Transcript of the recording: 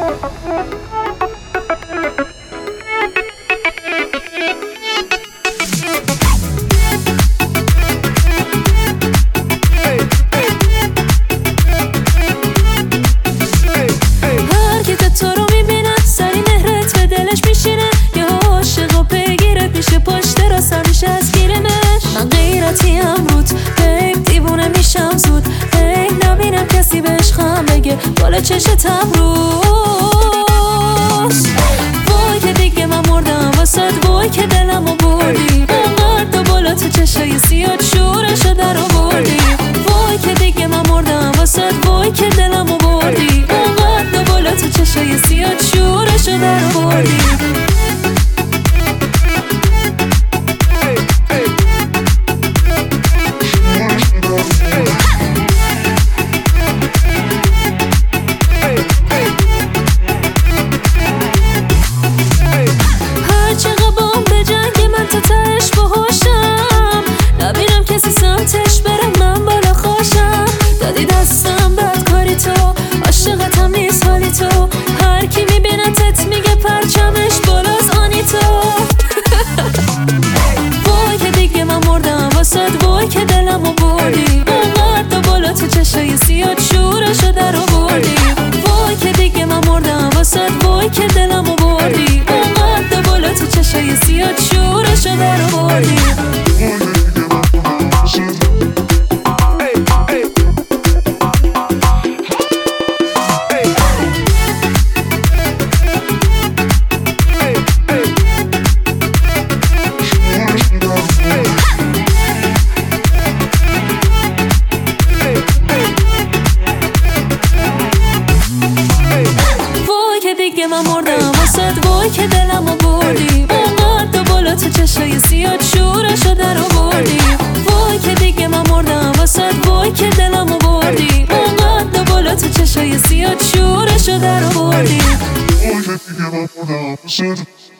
بالا چشتم روز وای که دیگه من مردم واسد، وای که دلمو بردی اونقدر بالا تو چشای سیاد شورشو در آوردی. وای که دیگه من مردم واسد، وای که دلمو بردی اونقدر بالا تو چشای سیاد شورشو در آوردی. سمتش برم من بالا خوشم، دادی دستم بدکاری تو، عاشقتم نیست حالی تو، هر کی میبینتت میگه پرچمش بالاست آنی تو. وای که دیگه من مردم واسد، وای که دلمو بردی اونقدر بالا تو چشای سیاد شورشو در آوردی. وای که دیگه من مردم واسد، وای که دلمو بردی اونقدر بالا تو چشای سیاد شورشو در آوردی. دیگه من مردم واسد، وای که دلمو بردی اونقدر بالا تو چشای سیاد شورشو در آوردی. وای که دیگه من مردم واسد، وای که دلمو بردی اونقدر بالا تو چشای سیاد شورشو در آوردی.